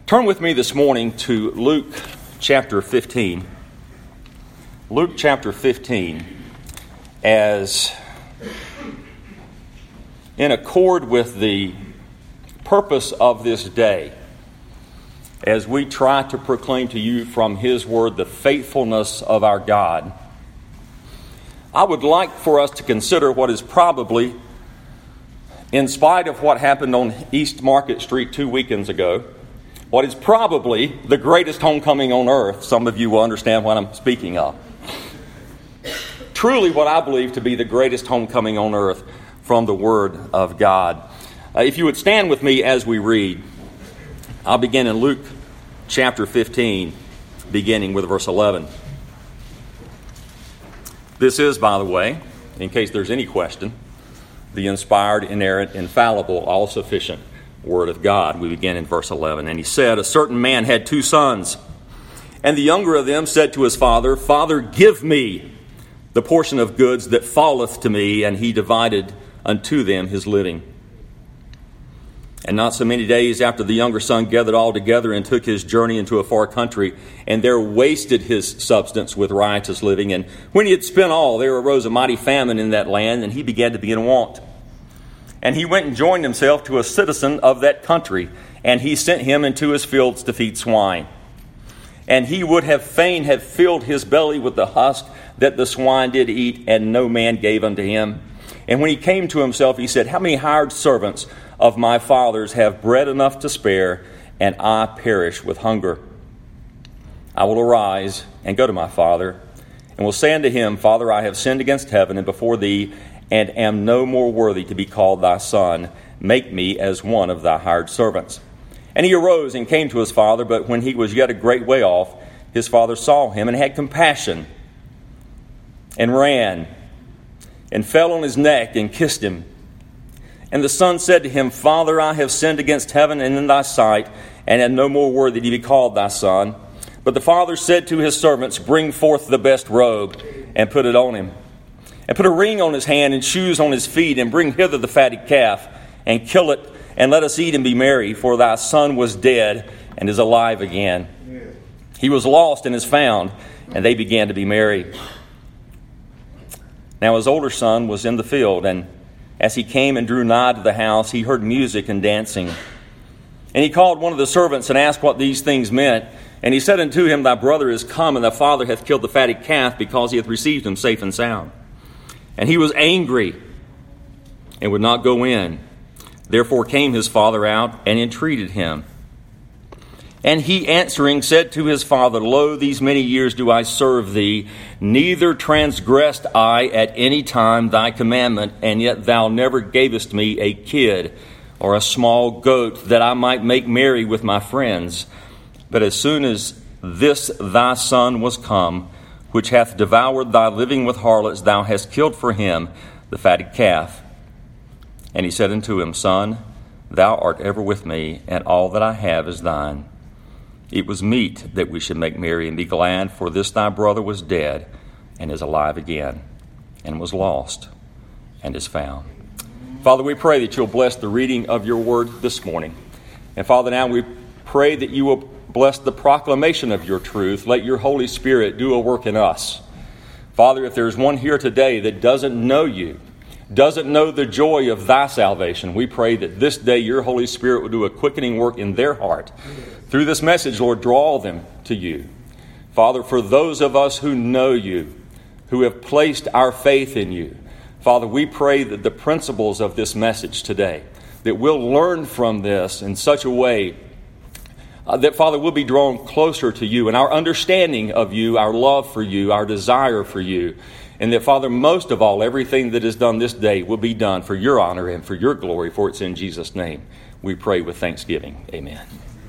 Turn with me this morning to Luke chapter 15. Luke chapter 15, as in accord with the purpose of this day, as we try to proclaim to you from His Word the faithfulness of our God, I would like for us to consider what is probably, in spite of what happened on East Market Street 2 weekends ago, what is probably the greatest homecoming on earth. Some of you will understand what I'm speaking of. Truly what I believe to be the greatest homecoming on earth from the Word of God. If you would stand with me as we read, I'll begin in Luke chapter 15, beginning with verse 11. This is, by the way, in case there's any question, the inspired, inerrant, infallible, all-sufficient Word of God. We begin in verse 11. And he said, "A certain man had 2 sons, and the younger of them said to his father, 'Father, give me the portion of goods that falleth to me.' And he divided unto them his living. And not so many days after, the younger son gathered all together and took his journey into a far country, and there wasted his substance with riotous living. And when he had spent all, there arose a mighty famine in that land, and he began to be in want. And he went and joined himself to a citizen of that country, and he sent him into his fields to feed swine. And he would have fain have filled his belly with the husk that the swine did eat, and no man gave unto him. And when he came to himself, he said, How many hired servants of my father's have bread enough to spare, and I perish with hunger? I will arise and go to my father, and will say unto him, Father, I have sinned against heaven and before thee, and am no more worthy to be called thy son. Make me as one of thy hired servants. And he arose and came to his father, but when he was yet a great way off, his father saw him and had compassion, and ran, and fell on his neck and kissed him. And the son said to him, Father, I have sinned against heaven and in thy sight, and am no more worthy to be called thy son. But the father said to his servants, Bring forth the best robe, and put it on him. And put a ring on his hand and shoes on his feet, and bring hither the fatted calf, and kill it, and let us eat and be merry. For thy son was dead, and is alive again. He was lost and is found, and they began to be merry. Now his older son was in the field, and as he came and drew nigh to the house, he heard music and dancing. And he called one of the servants and asked what these things meant. And he said unto him, Thy brother is come, and thy father hath killed the fatted calf, because he hath received him safe and sound. And he was angry, and would not go in. Therefore came his father out, and entreated him. And he answering said to his father, Lo, these many years do I serve thee, neither transgressed I at any time thy commandment, and yet thou never gavest me a kid or a small goat, that I might make merry with my friends. But as soon as this thy son was come, which hath devoured thy living with harlots, thou hast killed for him the fatted calf. And he said unto him, Son, thou art ever with me, and all that I have is thine. It was meet that we should make merry and be glad, for this thy brother was dead, and is alive again, and was lost, and is found. Father, we pray that you'll bless the reading of your word this morning. And Father, now we pray that you will bless the proclamation of your truth. Let your Holy Spirit do a work in us. Father, if there's one here today that doesn't know you, doesn't know the joy of thy salvation, we pray that this day your Holy Spirit will do a quickening work in their heart. Through this message, Lord, draw them to you. Father, for those of us who know you, who have placed our faith in you, Father, we pray that the principles of this message today, that we'll learn from this in such a way that, Father, we'll be drawn closer to you, and our understanding of you, our love for you, our desire for you, and that, Father, most of all, everything that is done this day will be done for your honor and for your glory, for it's in Jesus' name we pray with thanksgiving. Amen.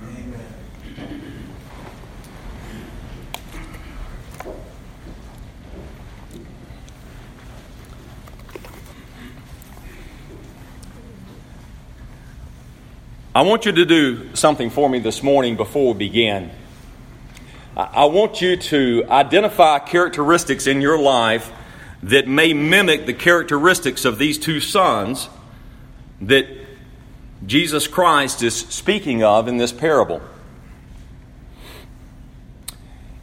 I want you to do something for me this morning before we begin. I want you to identify characteristics in your life that may mimic the characteristics of these 2 sons that Jesus Christ is speaking of in this parable.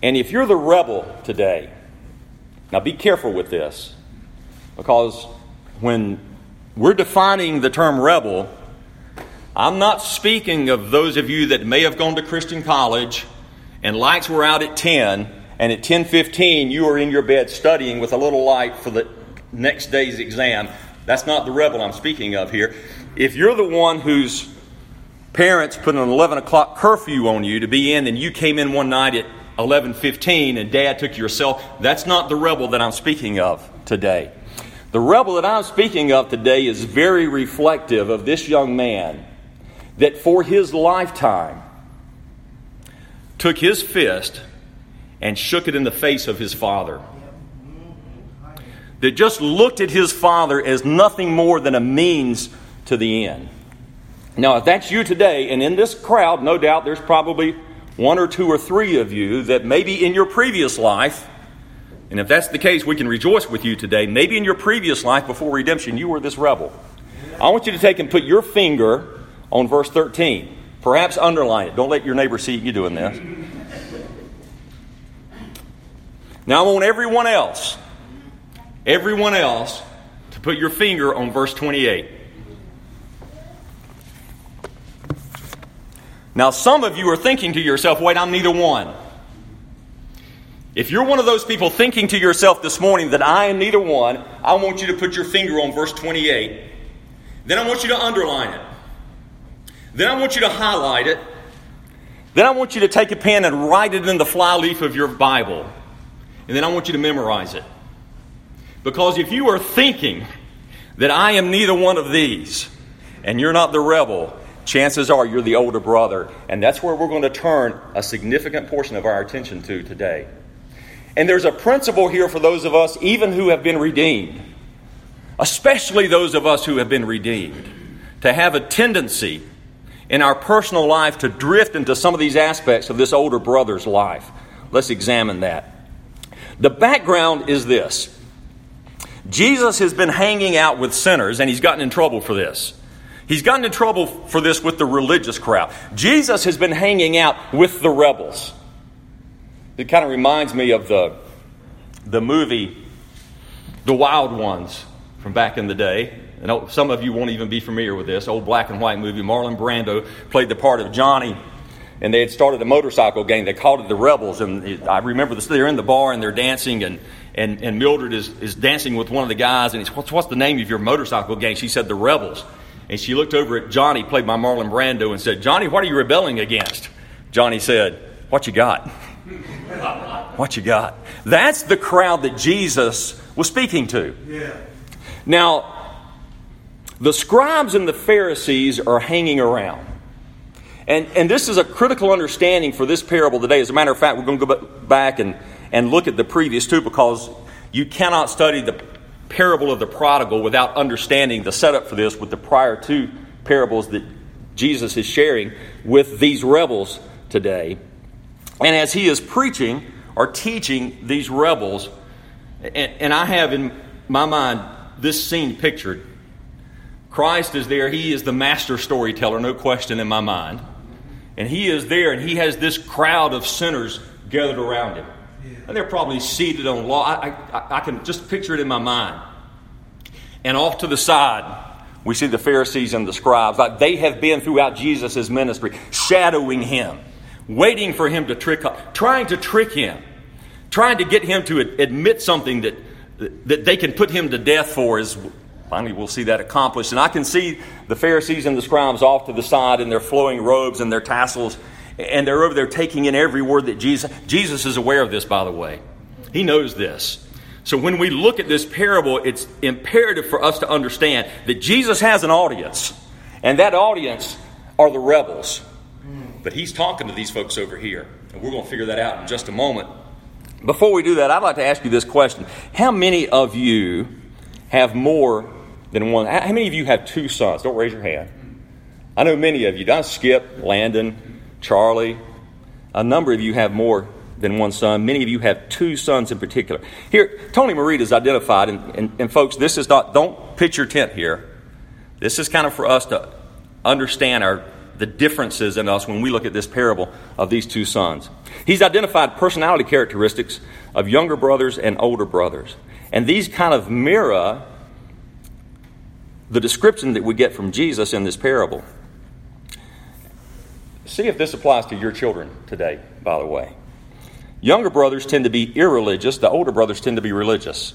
And if you're the rebel today, now be careful with this, because when we're defining the term rebel, I'm not speaking of those of you that may have gone to Christian college and lights were out at 10, and at 10:15 you are in your bed studying with a little light for the next day's exam. That's not the rebel I'm speaking of here. If you're the one whose parents put an 11 o'clock curfew on you to be in, and you came in one night at 11:15 and Dad took your cell, that's not the rebel that I'm speaking of today. The rebel that I'm speaking of today is very reflective of this young man that for his lifetime took his fist and shook it in the face of his father. That just looked at his father as nothing more than a means to the end. Now, if that's you today, and in this crowd, no doubt there's probably one or two or three of you that maybe in your previous life, and if that's the case, we can rejoice with you today, maybe in your previous life before redemption, you were this rebel. I want you to take and put your finger on verse 13. Perhaps underline it. Don't let your neighbor see you doing this. Now I want everyone else to put your finger on verse 28. Now some of you are thinking to yourself, wait, I'm neither one. If you're one of those people thinking to yourself this morning that I am neither one, I want you to put your finger on verse 28. Then I want you to underline it. Then I want you to highlight it. Then I want you to take a pen and write it in the flyleaf of your Bible. And then I want you to memorize it. Because if you are thinking that I am neither one of these, and you're not the rebel, chances are you're the older brother. And that's where we're going to turn a significant portion of our attention to today. And there's a principle here for those of us even who have been redeemed, especially those of us who have been redeemed, to have a tendency in our personal life to drift into some of these aspects of this older brother's life. Let's examine that. The background is this. Jesus has been hanging out with sinners, and he's gotten in trouble for this. He's gotten in trouble for this with the religious crowd. Jesus has been hanging out with the rebels. It kind of reminds me of the movie The Wild Ones from back in the day. And some of you won't even be familiar with this. Old black and white movie. Marlon Brando played the part of Johnny. And they had started a motorcycle gang. They called it the Rebels. And I remember this. They're in the bar and they're dancing. And Mildred is dancing with one of the guys. And he's, what's the name of your motorcycle gang? She said, the Rebels. And she looked over at Johnny, played by Marlon Brando, and said, Johnny, what are you rebelling against? Johnny said, what you got? What you got? That's the crowd that Jesus was speaking to. Yeah. Now, the scribes and the Pharisees are hanging around. And this is a critical understanding for this parable today. As a matter of fact, we're going to go back and look at the previous two, because you cannot study the parable of the prodigal without understanding the setup for this with the prior two parables that Jesus is sharing with these rebels today. And as he is preaching or teaching these rebels, and I have in my mind this scene pictured. Christ is there. He is the master storyteller, no question in my mind. And he is there, and he has this crowd of sinners gathered around him. And they're probably seated on law. I can just picture it in my mind. And off to the side, we see the Pharisees and the scribes. Like they have been throughout Jesus' ministry, shadowing him, waiting for him to trying to trick him, trying to get him to admit something that they can put him to death for. Is finally we'll see that accomplished. And I can see the Pharisees and the scribes off to the side in their flowing robes and their tassels. And they're over there taking in every word that Jesus is aware of this, by the way. He knows this. So when we look at this parable, it's imperative for us to understand that Jesus has an audience. And that audience are the rebels. But he's talking to these folks over here. And we're going to figure that out in just a moment. Before we do that, I'd like to ask you this question. How many of you have more than one? How many of you have two sons? Don't raise your hand. I know many of you. Don't Skip, Landon, Charlie. A number of you have more than one son. Many of you have two sons in particular. Here, Tony Merida is identified, and folks, this is not, don't pitch your tent here. This is kind of for us to understand the differences in us when we look at this parable of these two sons. He's identified personality characteristics of younger brothers and older brothers. And these kind of mirror the description that we get from Jesus in this parable. See if this applies to your children today, by the way. Younger brothers tend to be irreligious. The older brothers tend to be religious.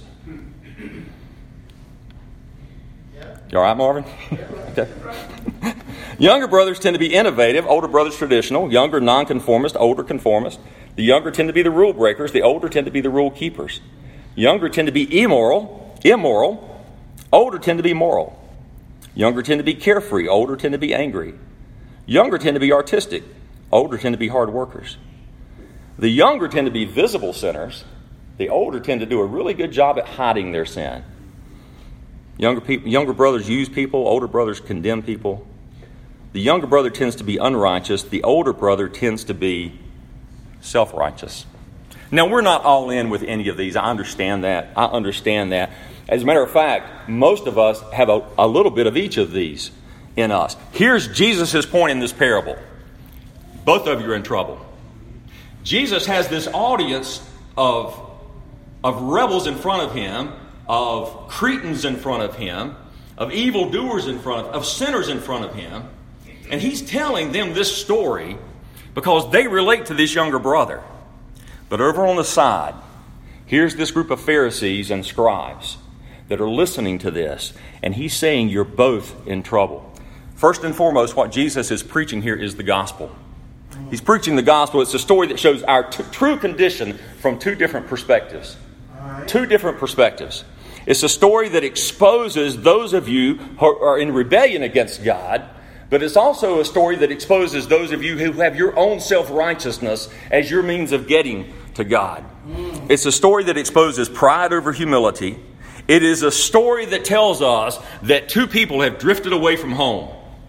You all right, Marvin? Okay. Younger brothers tend to be innovative. Older brothers traditional. Younger nonconformist. Older conformist. The younger tend to be the rule breakers. The older tend to be the rule keepers. Younger tend to be immoral. Older tend to be moral. Younger tend to be carefree. Older tend to be angry. Younger tend to be artistic. Older tend to be hard workers. The younger tend to be visible sinners. The older tend to do a really good job at hiding their sin. Younger brothers use people. Older brothers condemn people. The younger brother tends to be unrighteous. The older brother tends to be self-righteous. Now, we're not all in with any of these. I understand that. As a matter of fact, most of us have a little bit of each of these in us. Here's Jesus' point in this parable. Both of you are in trouble. Jesus has this audience of rebels in front of him, of Cretans in front of him, of evildoers in front of sinners in front of him. And he's telling them this story because they relate to this younger brother. But over on the side, here's this group of Pharisees and scribes that are listening to this. And he's saying you're both in trouble. First and foremost, what Jesus is preaching here is the gospel. He's preaching the gospel. It's a story that shows our true condition from two different perspectives. Two different perspectives. It's a story that exposes those of you who are in rebellion against God, but it's also a story that exposes those of you who have your own self-righteousness as your means of getting to God. It's a story that exposes pride over humility. It is a story that tells us that two people have drifted away from home.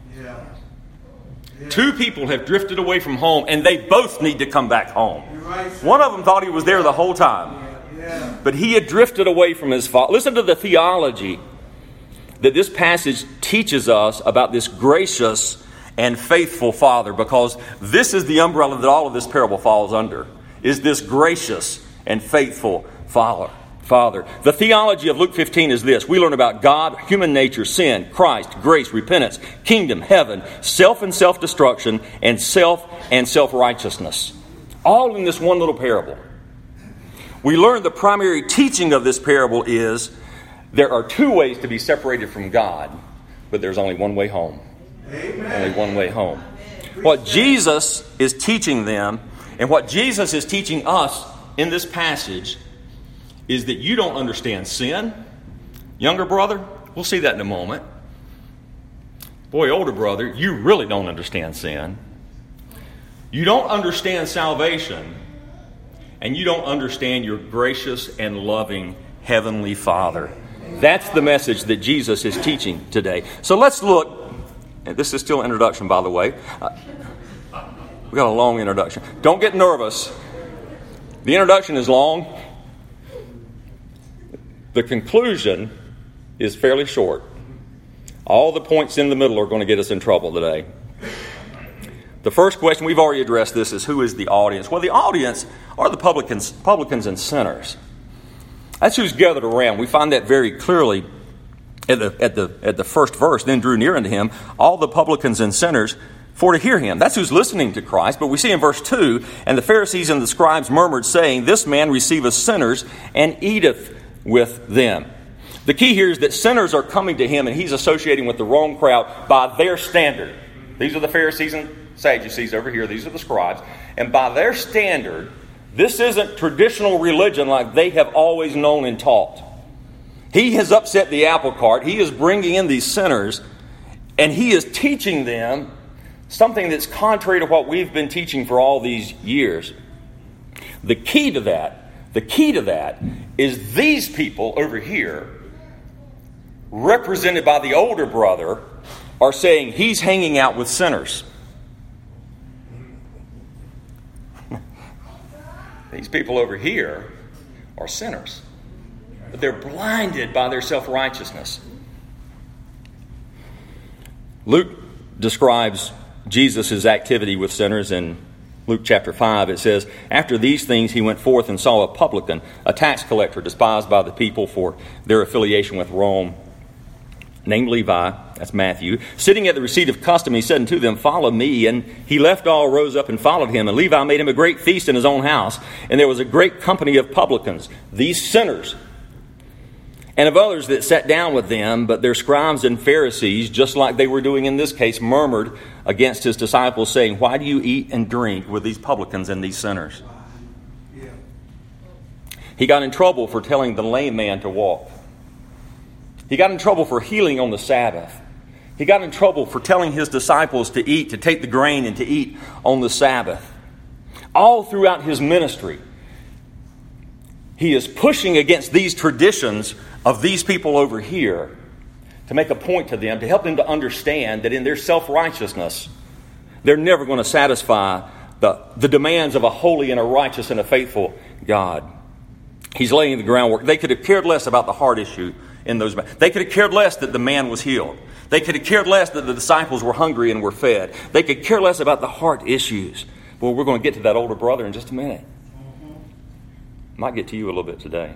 Two people have drifted away from home, and they both need to come back home. One of them thought he was there the whole time, but he had drifted away from his father. Listen to the theology that this passage teaches us about this gracious and faithful Father, because this is the umbrella that all of this parable falls under, is this gracious and faithful Father. The theology of Luke 15 is this. We learn about God, human nature, sin, Christ, grace, repentance, kingdom, heaven, self and self-destruction, and self-righteousness. All in this one little parable. We learn the primary teaching of this parable is there are two ways to be separated from God, but there's only one way home. Amen. Only one way home. What Jesus is teaching them and what Jesus is teaching us in this passage is that you don't understand sin. Younger brother, we'll see that in a moment. Boy, older brother, you really don't understand sin. You don't understand salvation. And you don't understand your gracious and loving Heavenly Father. That's the message that Jesus is teaching today. So let's look. And this is still an introduction, by the way. We got a long introduction. Don't get nervous. The introduction is long. The conclusion is fairly short. All the points in the middle are going to get us in trouble today. The first question, we've already addressed this, is who is the audience? Well, the audience are the publicans and sinners. That's who's gathered around. We find that very clearly at the first verse. Then drew near unto him all the publicans and sinners for to hear him. That's who's listening to Christ. But we see in verse 2, and the Pharisees and the scribes murmured, saying, this man receiveth sinners and eateth with them. The key here is that sinners are coming to him and he's associating with the wrong crowd by their standard. These are the Pharisees and Sadducees over here. These are the scribes. And by their standard, this isn't traditional religion like they have always known and taught. He has upset the apple cart. He is bringing in these sinners and he is teaching them something that's contrary to what we've been teaching for all these years. The key to that is these people over here, represented by the older brother, are saying he's hanging out with sinners. These people over here are sinners. But they're blinded by their self-righteousness. Luke describes Jesus' activity with sinners in Luke chapter 5. It says, after these things he went forth and saw a publican, a tax collector, despised by the people for their affiliation with Rome, named Levi, that's Matthew, sitting at the receipt of custom. He said unto them, follow me. And he left all, rose up, and followed him. And Levi made him a great feast in his own house. And there was a great company of publicans, these sinners, and of others that sat down with them. But their scribes and Pharisees, just like they were doing in this case, murmured against his disciples, saying, why do you eat and drink with these publicans and these sinners? He got in trouble for telling the lame man to walk. He got in trouble for healing on the Sabbath. He got in trouble for telling his disciples to eat, to take the grain and to eat on the Sabbath. All throughout his ministry, he is pushing against these traditions of these people over here to make a point to them, to help them to understand that in their self-righteousness, they're never going to satisfy the demands of a holy and a righteous and a faithful God. He's laying the groundwork. They could have cared less about the heart issue in those. They could have cared less that the man was healed. They could have cared less that the disciples were hungry and were fed. They could care less about the heart issues. Well, we're going to get to that older brother in just a minute. Might get to you a little bit today.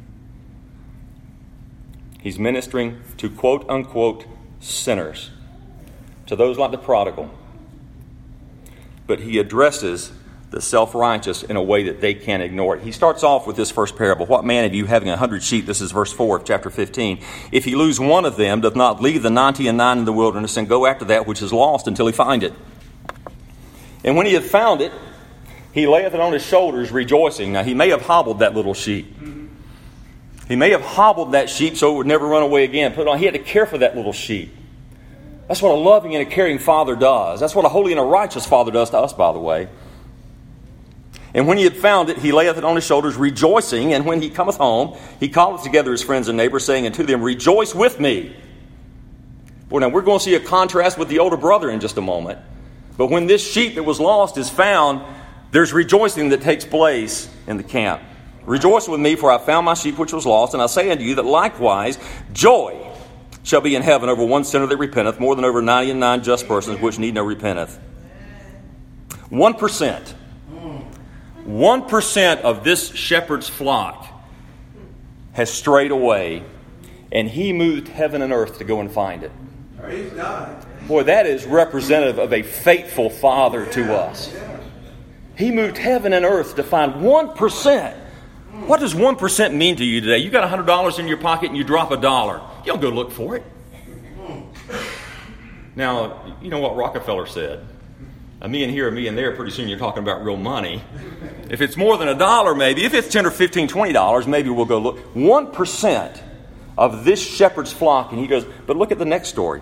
He's ministering to quote unquote sinners, to those like the prodigal. But he addresses the self-righteous in a way that they can't ignore it. He starts off with this first parable. What man of you having 100 sheep, this is verse 4 of chapter 15, if he lose one of them, doth not leave the 99 in the wilderness and go after that which is lost until he find it? And when he hath found it, he layeth it on his shoulders, rejoicing. Now he may have hobbled that little sheep. He may have hobbled that sheep so it would never run away again. Put it on. He had to care for that little sheep. That's what a loving and a caring father does. That's what a holy and a righteous father does to us, by the way. And when he had found it, he layeth it on his shoulders, rejoicing. And when he cometh home, he calleth together his friends and neighbors, saying unto them, rejoice with me. Boy, now we're going to see a contrast with the older brother in just a moment. But when this sheep that was lost is found, there's rejoicing that takes place in the camp. Rejoice with me, for I found my sheep which was lost. And I say unto you that likewise joy shall be in heaven over one sinner that repenteth, more than over 99 just persons which need no repenteth. 1%. 1% of this shepherd's flock has strayed away, and he moved heaven and earth to go and find it. Praise God. Boy, that is representative of a faithful father to us. He moved heaven and earth to find 1%. What does 1% mean to you today? You got $100 in your pocket and you drop $1. You don't go look for it. Now, you know what Rockefeller said. A me and here, a me and there, pretty soon you're talking about real money. If it's more than $1, maybe. If it's $10 or $15, $20, maybe we'll go look. 1% of this shepherd's flock. And he goes, but look at the next story.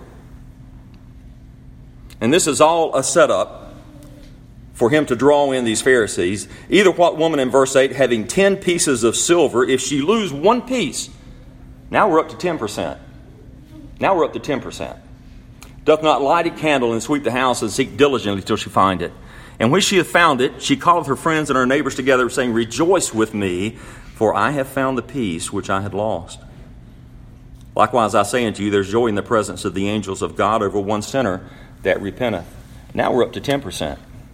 And this is all a setup for him to draw in these Pharisees. Either what woman in verse 8, having 10 pieces of silver, if she lose one piece, now we're up to 10%. Now we're up to 10%. Doth not light a candle and sweep the house and seek diligently till she find it. And when she hath found it, she calleth her friends and her neighbors together, saying, rejoice with me, for I have found the piece which I had lost. Likewise I say unto you, there's joy in the presence of the angels of God over one sinner that repenteth. Now we're up to 10%.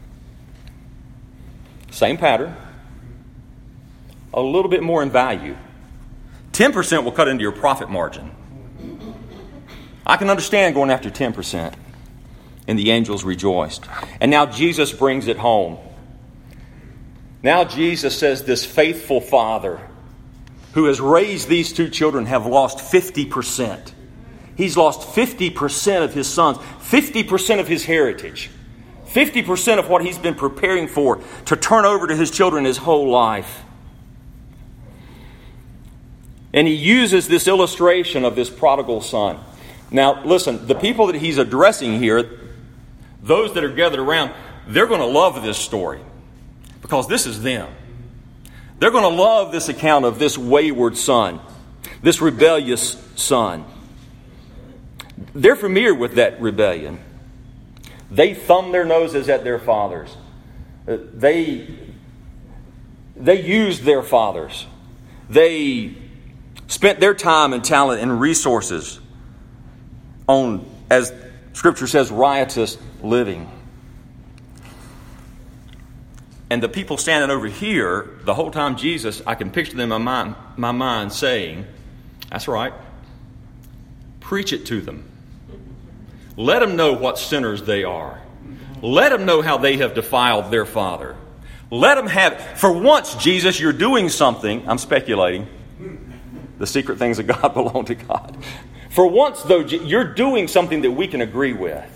Same pattern. A little bit more in value. 10% will cut into your profit margin. I can understand going after 10%. And the angels rejoiced. And now Jesus brings it home. Now Jesus says this faithful father who has raised these two children have lost 50%. He's lost 50% of his sons, 50% of his heritage, 50% of what he's been preparing for to turn over to his children his whole life. And he uses this illustration of this prodigal son. Now, listen, the people that he's addressing here, those that are gathered around, they're going to love this story because this is them. They're going to love this account of this wayward son, this rebellious son. They're familiar with that rebellion. They thumb their noses at their fathers. They used their fathers. They spent their time and talent and resources on, as Scripture says, riotous living. And the people standing over here, the whole time Jesus, I can picture them in my mind saying, that's right. Preach it to them. Let them know what sinners they are. Let them know how they have defiled their Father. Let them have, for once, Jesus, you're doing something. I'm speculating. The secret things of God belong to God. For once, though, you're doing something that we can agree with.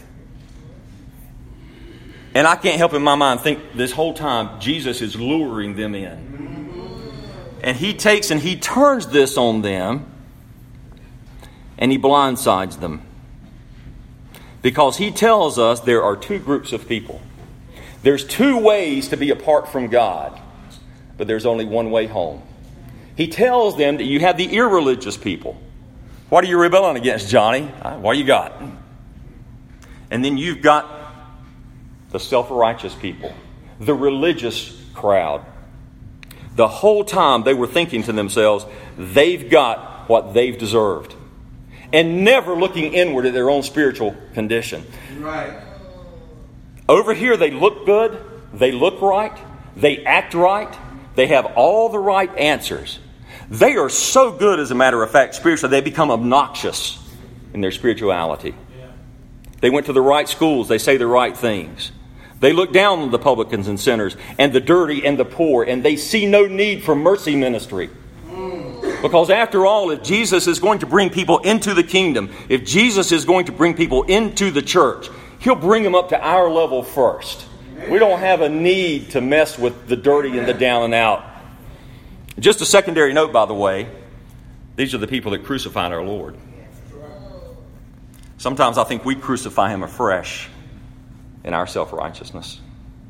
And I can't help in my mind think this whole time Jesus is luring them in. And he takes and he turns this on them and he blindsides them. Because he tells us there are two groups of people. There's two ways to be apart from God, but there's only one way home. He tells them that you have the irreligious people. What are you rebelling against, Johnny? What you got? And then you've got the self-righteous people, the religious crowd. The whole time they were thinking to themselves, they've got what they've deserved. And never looking inward at their own spiritual condition. Right. Over here they look good, they look right, they act right, they have all the right answers. They are so good, as a matter of fact, spiritually, they become obnoxious in their spirituality. They went to the right schools, they say the right things. They look down on the publicans and sinners and the dirty and the poor, and they see no need for mercy ministry. Because after all, if Jesus is going to bring people into the kingdom, if Jesus is going to bring people into the church, He'll bring them up to our level first. We don't have a need to mess with the dirty and the down and out. Just a secondary note, by the way, these are the people that crucified our Lord. Sometimes I think we crucify Him afresh in our self-righteousness.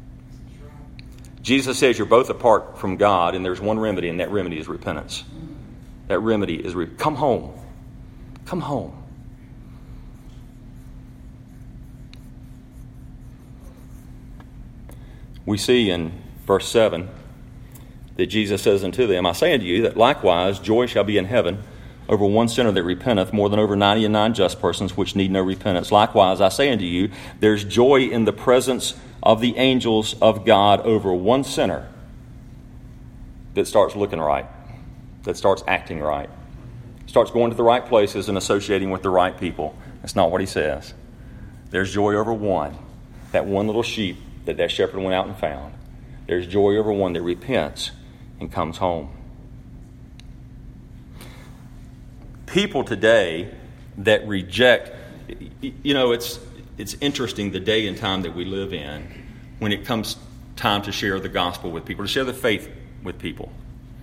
Jesus says you're both apart from God, and there's one remedy, and that remedy is repentance. That remedy is come home. Come home. We see in verse 7 that Jesus says unto them, I say unto you that likewise joy shall be in heaven over one sinner that repenteth more than over 99 just persons which need no repentance. Likewise, I say unto you, there's joy in the presence of the angels of God over one sinner that starts looking right, that starts acting right, starts going to the right places and associating with the right people. That's not what he says. There's joy over one, that one little sheep that shepherd went out and found. There's joy over one that repents and comes home. People today that reject, it's interesting the day and time that we live in when it comes time to share the gospel with people, to share the faith with people.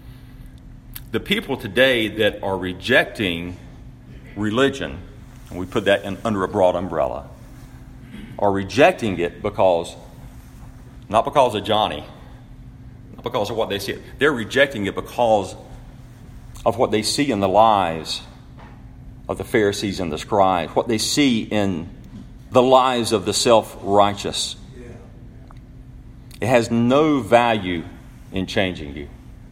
The people today that are rejecting religion, and we put that under a broad umbrella, are rejecting it not because of Johnny, not because of what they see. They're rejecting it because of what they see in the lives of the Pharisees and the scribes, what they see in the lives of the self-righteous. Yeah. It has no value in changing you.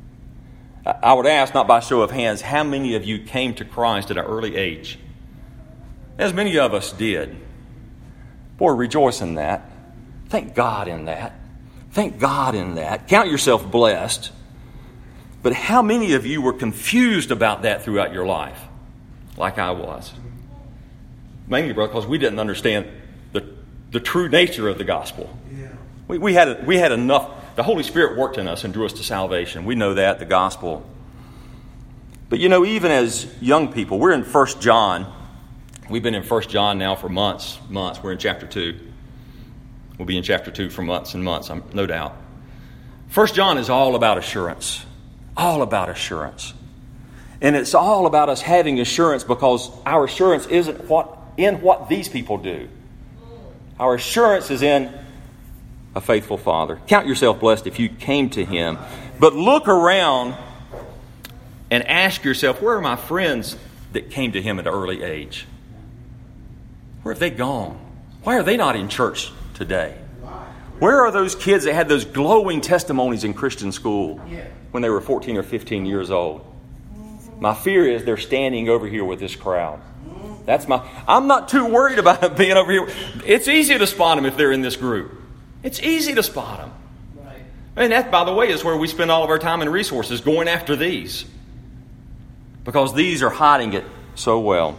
I would ask, not by show of hands, how many of you came to Christ at an early age? As many of us did. Boy, rejoice in that. Thank God in that. Thank God in that. Count yourself blessed. But how many of you were confused about that throughout your life? Like I was. Mainly because we didn't understand the true nature of the gospel. Yeah. We had enough. The Holy Spirit worked in us and drew us to salvation. We know that, the gospel. But even as young people, we're in 1 John. We've been in 1 John now for months. We're in chapter 2. We'll be in chapter 2 for months and months, no doubt. 1 John is all about assurance. All about assurance. And it's all about us having assurance because our assurance isn't in what these people do. Our assurance is in a faithful Father. Count yourself blessed if you came to Him. But look around and ask yourself, where are my friends that came to Him at an early age? Where have they gone? Why are they not in church today? Where are those kids that had those glowing testimonies in Christian school when they were 14 or 15 years old? My fear is they're standing over here with this crowd. I'm not too worried about them being over here. It's easy to spot them if they're in this group. It's easy to spot them. Right. And that, by the way, is where we spend all of our time and resources, going after these. Because these are hiding it so well.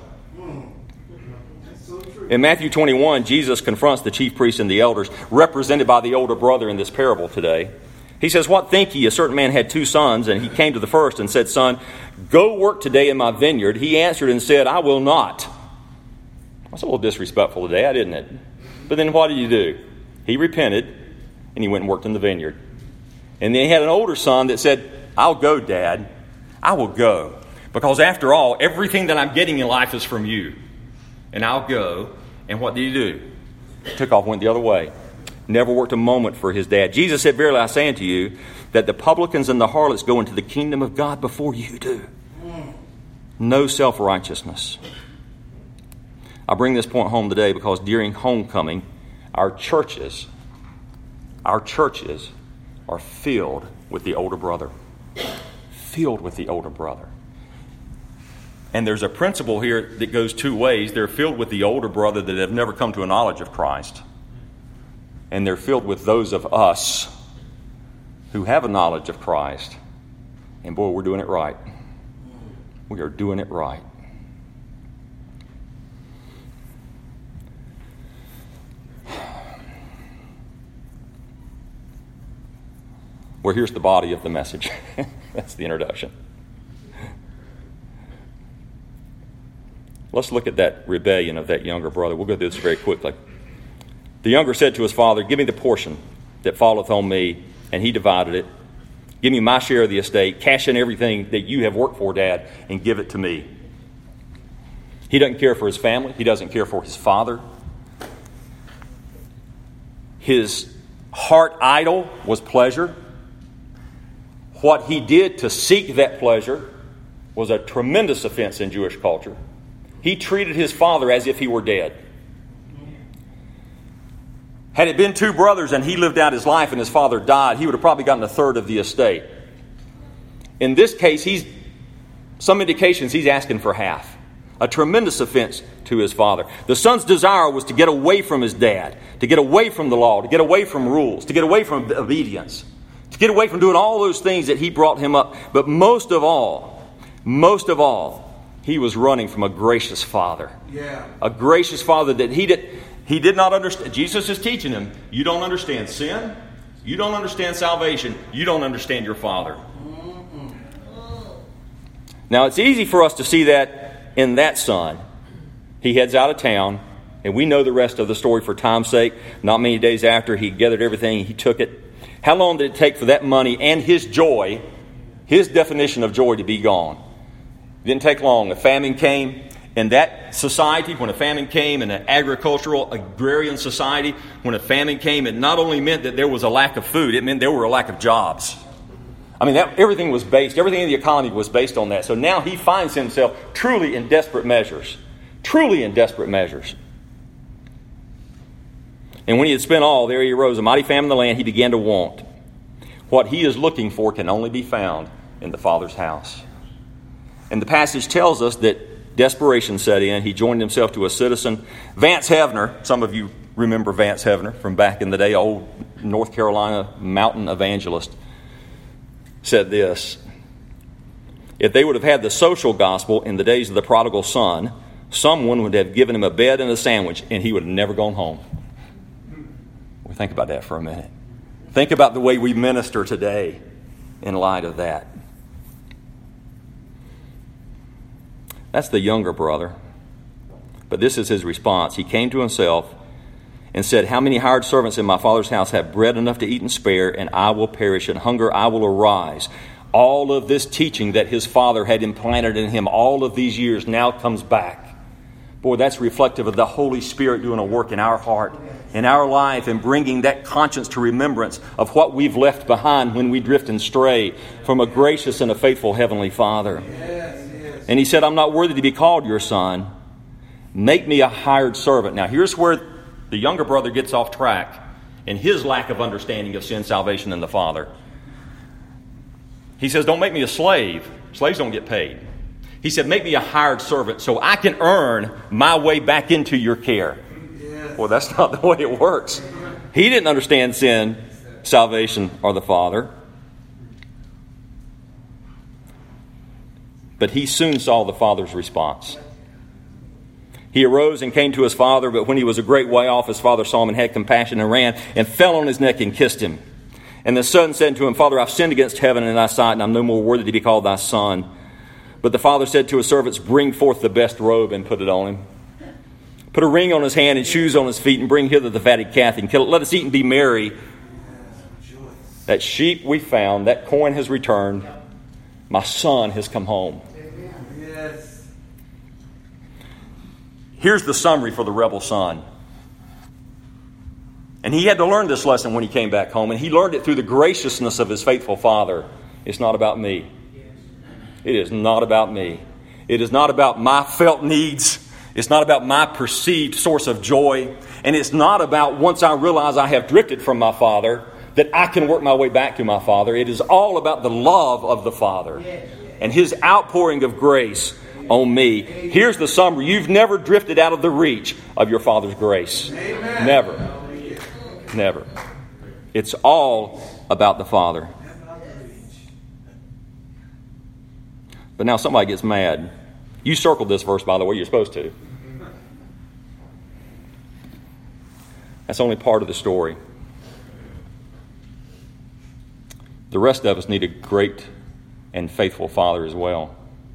In Matthew 21, Jesus confronts the chief priests and the elders, represented by the older brother in this parable today. He says, "What think ye? A certain man had 2 sons, and he came to the first and said, Son, go work today in my vineyard. He answered and said, I will not." That's a little disrespectful today, didn't it? But then what did he do? He repented, and he went and worked in the vineyard. And then he had an older son that said, "I'll go, Dad. I will go. Because after all, everything that I'm getting in life is from you. And I'll go." And what did he do? Took off, went the other way. Never worked a moment for his dad. Jesus said, "Verily I say unto you, that the publicans and the harlots go into the kingdom of God before you do." No self-righteousness. I bring this point home today because during homecoming, our churches are filled with the older brother. Filled with the older brother. And there's a principle here that goes 2 ways. They're filled with the older brother that have never come to a knowledge of Christ. And they're filled with those of us who have a knowledge of Christ. And boy, we're doing it right. We are doing it right. Well, here's the body of the message. That's the introduction. Let's look at that rebellion of that younger brother. We'll go through this very quickly. The younger said to his father, "Give me the portion that falleth on me," and he divided it. "Give me my share of the estate. Cash in everything that you have worked for, Dad, and give it to me." He doesn't care for his family. He doesn't care for his father. His heart idol was pleasure. What he did to seek that pleasure was a tremendous offense in Jewish culture. He treated his father as if he were dead. Had it been 2 brothers and he lived out his life and his father died, he would have probably gotten a third of the estate. In this case, some indications he's asking for half. A tremendous offense to his father. The son's desire was to get away from his dad, to get away from the law, to get away from rules, to get away from obedience, to get away from doing all those things that he brought him up. But most of all, he was running from a gracious father. Yeah. A gracious father that he did not understand. Jesus is teaching him, you don't understand sin, you don't understand salvation, you don't understand your father. Now, it's easy for us to see that in that son. He heads out of town, and we know the rest of the story for time's sake. Not many days after, he gathered everything, he took it. How long did it take for that money and his joy, his definition of joy, to be gone? It didn't take long. A famine came. In that society, when a famine came, in an agricultural, agrarian society, when a famine came, it not only meant that there was a lack of food, it meant there were a lack of jobs. I mean, everything in the economy was based on that. So now he finds himself truly in desperate measures. Truly in desperate measures. And when he had spent all, there he arose a mighty famine in the land. He began to want. What he is looking for can only be found in the Father's house. And the passage tells us that desperation set in. He joined himself to a citizen. Vance Havner, some of you remember Vance Havner from back in the day, old North Carolina mountain evangelist, said this: if they would have had the social gospel in the days of the prodigal son, someone would have given him a bed and a sandwich, and he would have never gone home. Well, think about that for a minute. Think about the way we minister today in light of that. That's the younger brother. But this is his response. He came to himself and said, how many hired servants in my father's house have bread enough to eat and spare, and I will perish, and hunger I will arise. All of this teaching that his father had implanted in him all of these years now comes back. Boy, that's reflective of the Holy Spirit doing a work in our heart, in our life, and bringing that conscience to remembrance of what we've left behind when we drift and stray from a gracious and a faithful Heavenly Father. And he said, I'm not worthy to be called your son. Make me a hired servant. Now, here's where the younger brother gets off track in his lack of understanding of sin, salvation, and the Father. He says, don't make me a slave. Slaves don't get paid. He said, make me a hired servant so I can earn my way back into your care. Well, that's not the way it works. He didn't understand sin, salvation or the Father. But he soon saw the Father's response. He arose and came to his father, but when he was a great way off, his father saw him and had compassion and ran and fell on his neck and kissed him. And the son said to him, Father, I've sinned against heaven and thy sight, and I'm no more worthy to be called thy son. But the father said to his servants, bring forth the best robe and put it on him. Put a ring on his hand and shoes on his feet, and bring hither the fatted calf and kill it. Let us eat and be merry. That sheep we found, that coin has returned. My son has come home. Yes. Here's the summary for the rebel son. And he had to learn this lesson when he came back home. And he learned it through the graciousness of his faithful father. It's not about me. It is not about me. It is not about my felt needs. It's not about my perceived source of joy. And it's not about once I realize I have drifted from my father, that I can work my way back to my father. It is all about the love of the Father and his outpouring of grace on me. Here's the summary. You've never drifted out of the reach of your Father's grace. Amen. Never. Never. It's all about the Father. But now somebody gets mad. You circled this verse, by the way. You're supposed to. That's only part of the story. The rest of us need a great and faithful Father as well.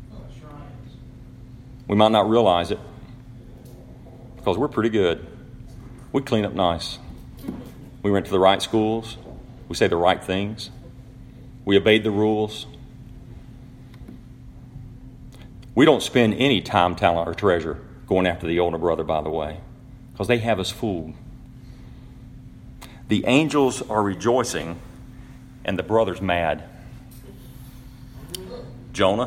We might not realize it because we're pretty good. We clean up nice. We went to the right schools. We say the right things. We obeyed the rules. We don't spend any time, talent, or treasure going after the older brother, by the way, because they have us fooled. The angels are rejoicing and the brother's mad. Jonah,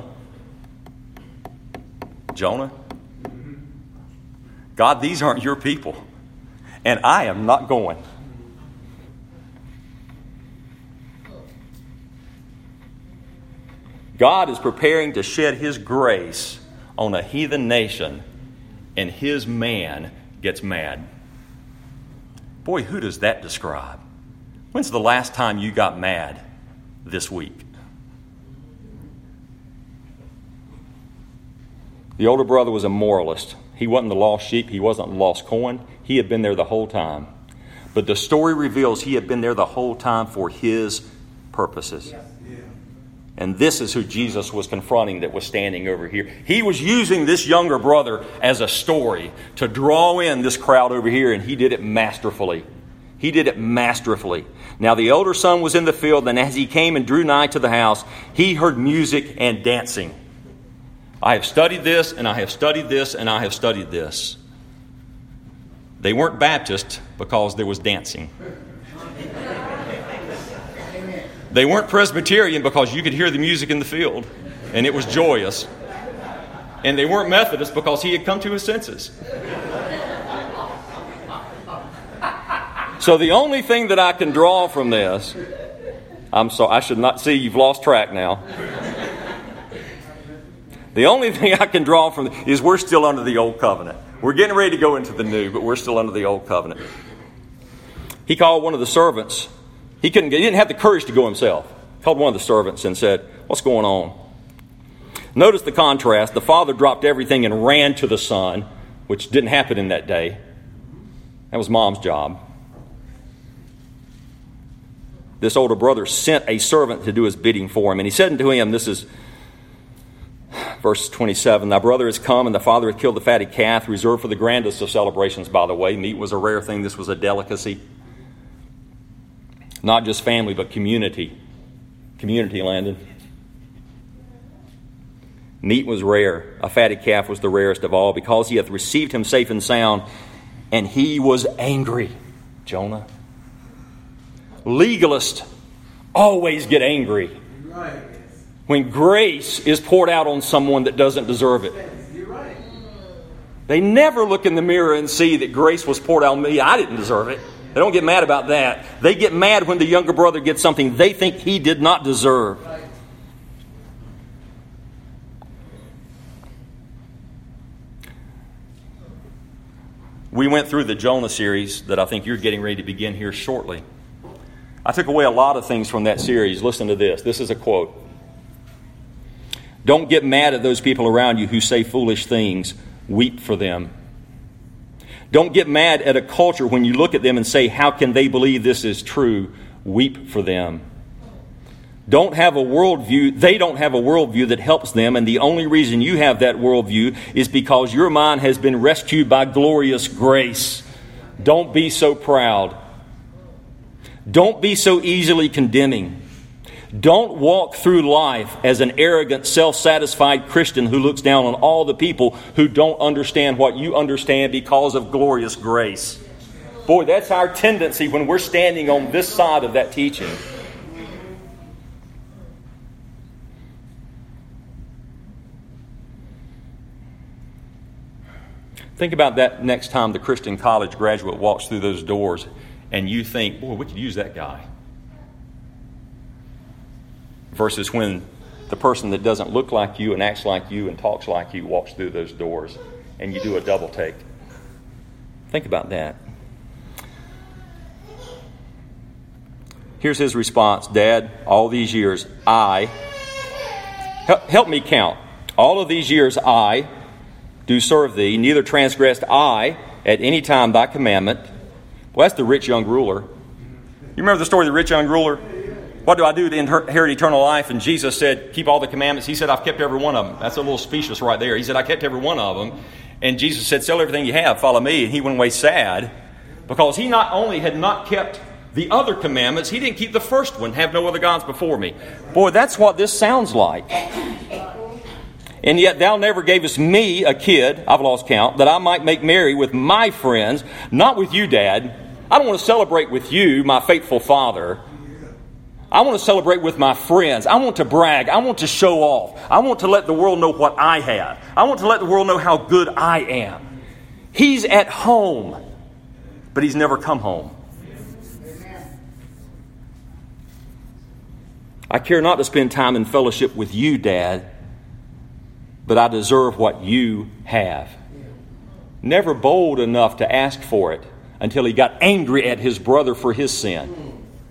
God, these aren't your people, and I am not going. God is preparing to shed his grace on a heathen nation, and his man gets mad. Boy, who does that describe? When's the last time you got mad this week? The older brother was a moralist. He wasn't the lost sheep. He wasn't the lost coin. He had been there the whole time. But the story reveals he had been there the whole time for his purposes. Yeah. And this is who Jesus was confronting that was standing over here. He was using this younger brother as a story to draw in this crowd over here, and he did it masterfully. He did it masterfully. Now the elder son was in the field, and as he came and drew nigh to the house, he heard music and dancing. I have studied this, and I have studied this, and I have studied this. They weren't Baptist because there was dancing. They weren't Presbyterian because you could hear the music in the field, and it was joyous. And they weren't Methodist because he had come to his senses. So the only thing that I can draw from this, I'm sorry, I should not see you've lost track now. The only thing I can draw from is we're still under the old covenant. We're getting ready to go into the new, but we're still under the old covenant. He called one of the servants. He didn't have the courage to go himself. He called one of the servants and said, "What's going on?" Notice the contrast. The father dropped everything and ran to the son, which didn't happen in that day. That was mom's job. This older brother sent a servant to do his bidding for him. And he said unto him, this is verse 27, "Thy brother is come, and the father hath killed the fatted calf, reserved for the grandest of celebrations," by the way. Meat was a rare thing. This was a delicacy. Not just family, but community. Community, Landon. Meat was rare. A fatted calf was the rarest of all, because he hath received him safe and sound. And he was angry. Jonah. Legalists always get angry when grace is poured out on someone that doesn't deserve it. They never look in the mirror and see that grace was poured out on me. I didn't deserve it. They don't get mad about that. They get mad when the younger brother gets something they think he did not deserve. We went through the Jonah series that I think you're getting ready to begin here shortly. I took away a lot of things from that series. Listen to this. This is a quote. Don't get mad at those people around you who say foolish things. Weep for them. Don't get mad at a culture when you look at them and say, how can they believe this is true? Weep for them. They don't have a worldview that helps them, and the only reason you have that worldview is because your mind has been rescued by glorious grace. Don't be so proud. Don't be so easily condemning. Don't walk through life as an arrogant, self-satisfied Christian who looks down on all the people who don't understand what you understand because of glorious grace. Boy, that's our tendency when we're standing on this side of that teaching. Think about that next time the Christian college graduate walks through those doors and you think, boy, we could use that guy. Versus when the person that doesn't look like you and acts like you and talks like you walks through those doors and you do a double take. Think about that. Here's his response. Dad, all these years help me count. All of these years I do serve thee, neither transgressed I at any time thy commandment. Well, that's the rich young ruler. You remember the story of the rich young ruler? What do I do to inherit eternal life? And Jesus said, keep all the commandments. He said, I've kept every one of them. That's a little specious right there. He said, I kept every one of them. And Jesus said, sell everything you have, follow me. And he went away sad because he not only had not kept the other commandments, he didn't keep the first one, have no other gods before me. Boy, that's what this sounds like. And yet thou never gavest me a kid, I've lost count, that I might make merry with my friends, not with you, Dad. I don't want to celebrate with you, my faithful father. I want to celebrate with my friends. I want to brag. I want to show off. I want to let the world know what I have. I want to let the world know how good I am. He's at home, but he's never come home. I care not to spend time in fellowship with you, Dad, but I deserve what you have. Never bold enough to ask for it until he got angry at his brother for his sin.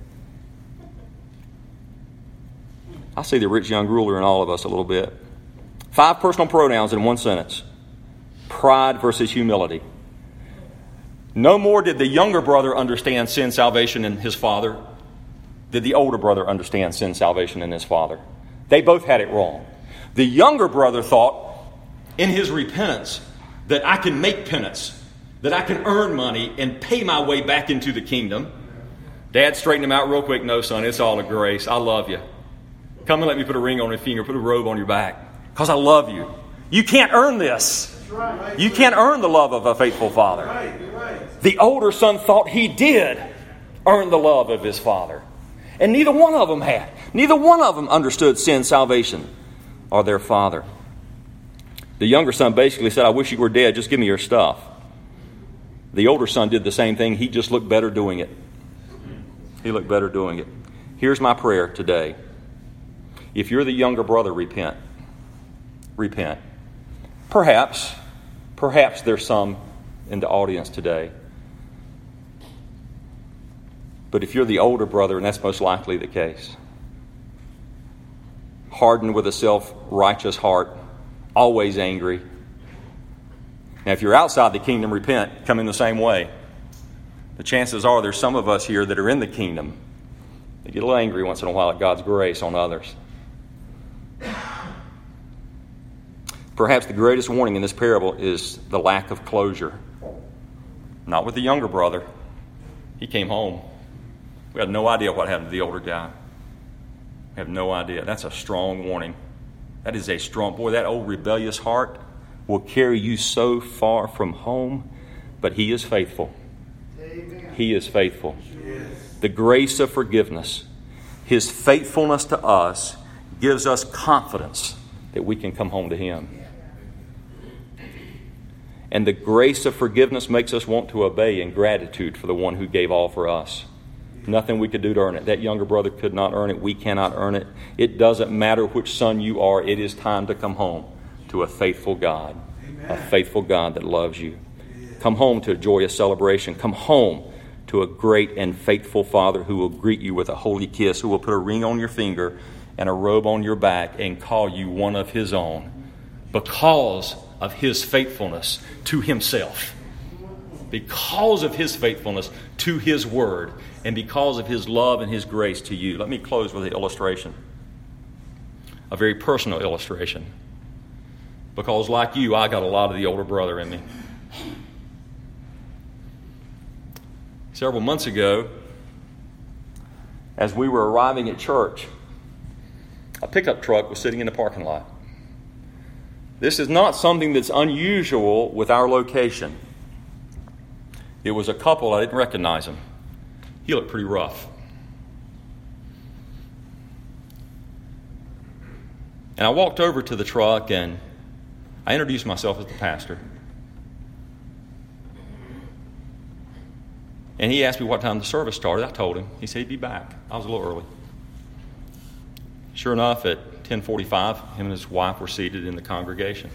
I see the rich young ruler in all of us a little bit. 5 personal pronouns in one sentence. Pride versus humility. No more did the younger brother understand sin, salvation, and his father did the older brother understand sin, salvation, and his father. They both had it wrong. The younger brother thought in his repentance that I can make penance, that I can earn money and pay my way back into the kingdom. Dad straightened him out real quick. No, son, it's all a grace. I love you. Come and let me put a ring on your finger, put a robe on your back, because I love you. You can't earn this. You can't earn the love of a faithful father. The older son thought he did earn the love of his father. And neither one of them had. Neither one of them understood sin, salvation, or their father. The younger son basically said, I wish you were dead, just give me your stuff. The older son did the same thing. He just looked better doing it. He looked better doing it. Here's my prayer today. If you're the younger brother, repent. Repent. Perhaps there's some in the audience today. But if you're the older brother, and that's most likely the case, hardened with a self-righteous heart, always angry. Now, if you're outside the kingdom, repent. Come in the same way. The chances are there's some of us here that are in the kingdom that get a little angry once in a while at God's grace on others. Perhaps the greatest warning in this parable is the lack of closure. Not with the younger brother. He came home. We had no idea what happened to the older guy. We have no idea. That's a strong warning. That is a strong... Boy, that old rebellious heart will carry you so far from home, but he is faithful. Amen. He is faithful. Yes. The grace of forgiveness, his faithfulness to us, gives us confidence that we can come home to him. And the grace of forgiveness makes us want to obey in gratitude for the one who gave all for us. Nothing we could do to earn it. That younger brother could not earn it. We cannot earn it. It doesn't matter which son you are. It is time to come home to a faithful God. Amen. A faithful God that loves you. Come home to a joyous celebration. Come home to a great and faithful Father who will greet you with a holy kiss, who will put a ring on your finger and a robe on your back and call you one of His own because of His faithfulness to Himself, because of His faithfulness to His Word, and because of His love and His grace to you. Let me close with an illustration, a very personal illustration, because like you, I got a lot of the older brother in me. Several months ago, as we were arriving at church, a pickup truck was sitting in the parking lot. This is not something that's unusual with our location. It was a couple. I didn't recognize him. He looked pretty rough. And I walked over to the truck and I introduced myself as the pastor. And he asked me what time the service started. I told him. He said he'd be back. I was a little early. Sure enough, at 10:45, him and his wife were seated in the congregation.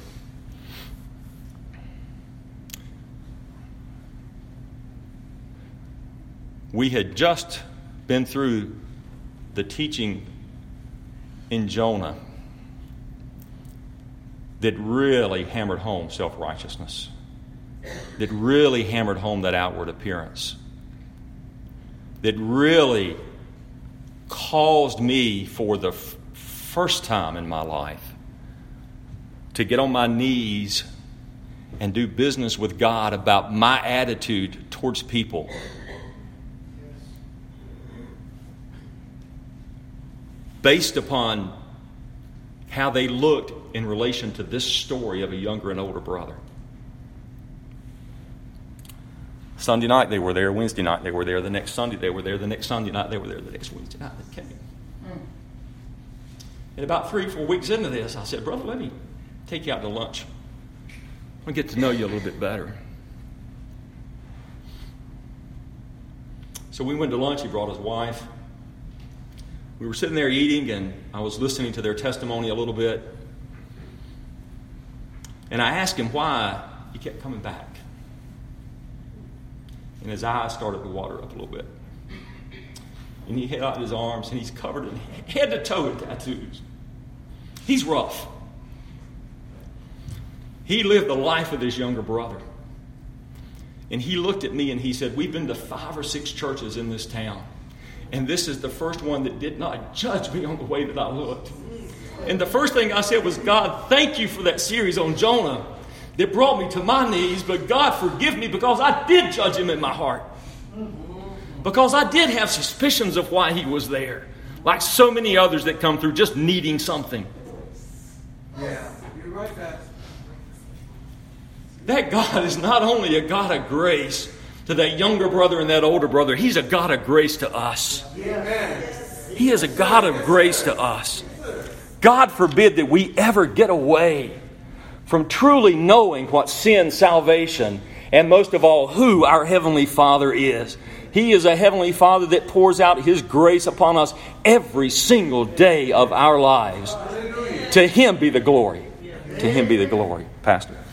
We had just been through the teaching in Jonah that really hammered home self-righteousness, that really hammered home that outward appearance, that really caused me for the first time in my life to get on my knees and do business with God about my attitude towards people. Based upon how they looked in relation to this story of a younger and older brother. Sunday night they were there, Wednesday night they were there, the next Sunday they were there, the next Sunday night they were there, the next Wednesday night they came. And about 3-4 weeks into this, I said, brother, let me take you out to lunch. I want to get to know you a little bit better. So we went to lunch. He brought his wife. We were sitting there eating, and I was listening to their testimony a little bit. And I asked him why he kept coming back. And his eyes started to water up a little bit. And he held out his arms, and he's covered in head to toe in tattoos. He's rough. He lived the life of his younger brother. And he looked at me and he said, we've been to 5 or 6 churches in this town. And this is the first one that did not judge me on the way that I looked. And the first thing I said was, God, thank you for that series on Jonah that brought me to my knees. But God, forgive me because I did judge him in my heart. Because I did have suspicions of why he was there. Like so many others that come through just needing something. Yeah, you're right, Pastor. That God is not only a God of grace to that younger brother and that older brother. He's a God of grace to us. He is a God of grace to us. God forbid that we ever get away from truly knowing what sin, salvation, and most of all, who our Heavenly Father is. He is a Heavenly Father that pours out His grace upon us every single day of our lives. To Him be the glory. To Him be the glory, Pastor.